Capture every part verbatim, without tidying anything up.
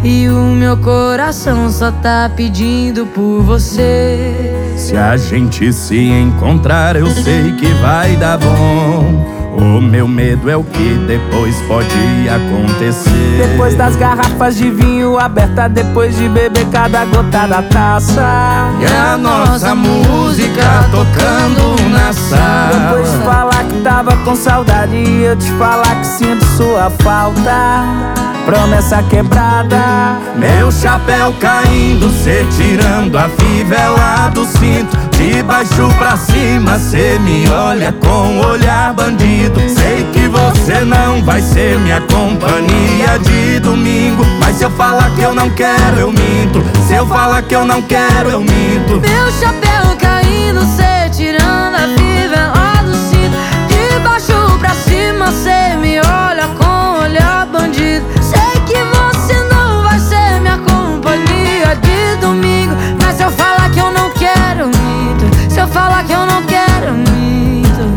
e o meu coração só tá pedindo por você. Se a gente se encontrar, eu sei que vai dar bom. O meu medo é o que depois pode acontecer. Depois das garrafas de vinho aberta, depois de beber cada gota da taça, e a nossa música tocando na sala. depois de falar que tava com saudade e eu te falar que sinto sua falta. Promessa quebrada, meu chapéu caindo, cê tirando a fivela do cinto. De baixo pra cima, cê me olha com olhar bandido. Sei que você não vai ser minha companhia de domingo, mas se eu falar que eu não quero, eu minto. Se eu falar que eu não quero, eu minto. Meu chapéu caindo, cê tirando a fivela do cinto. De baixo pra cima, cê me olha com olhar bandido. Sei que você não vai ser minha companhia de domingo, mas se eu falar que eu não quero, eu minto. Se eu falar que eu não quero, eu minto.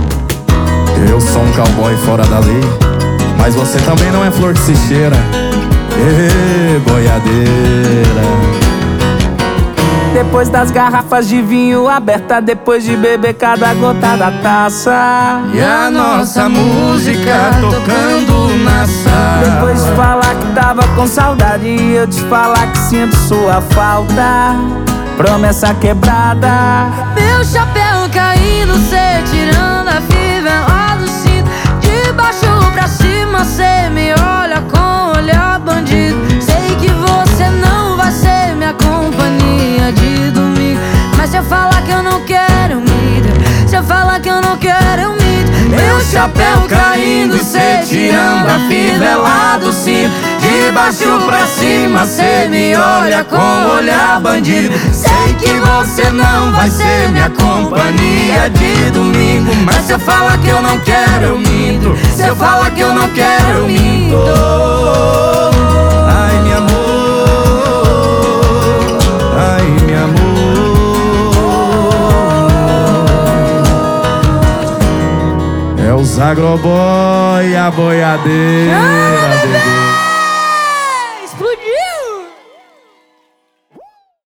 Eu sou um cowboy fora da lei, mas você também não é flor que se cheira. Ê, boiadeira. depois das garrafas de vinho aberta, depois de beber cada gota da taça, e a nossa música tocando na sala. depois de falar que tava com saudade e eu te falar que sinto sua falta. Promessa quebrada, meu chapéu caindo, cê tirando a fivela do cinto. De baixo pra cima, cê me olha com olhar bandido. Sei que você não vai ser minha companhia de domingo, mas se eu falar que eu não quero, eu minto. Se eu falar que eu não quero, eu minto. Meu chapéu caindo, cê tirando a fivela do cinto. De baixo pra cima, cê me olha com olhar bandido. Sei que você não vai ser minha companhia de domingo, mas se eu falar que eu não quero, eu minto. Se eu falar que eu não quero, eu minto. Ai, meu amor, ai, meu amor. É os agroboy, a boiadeira, bebê.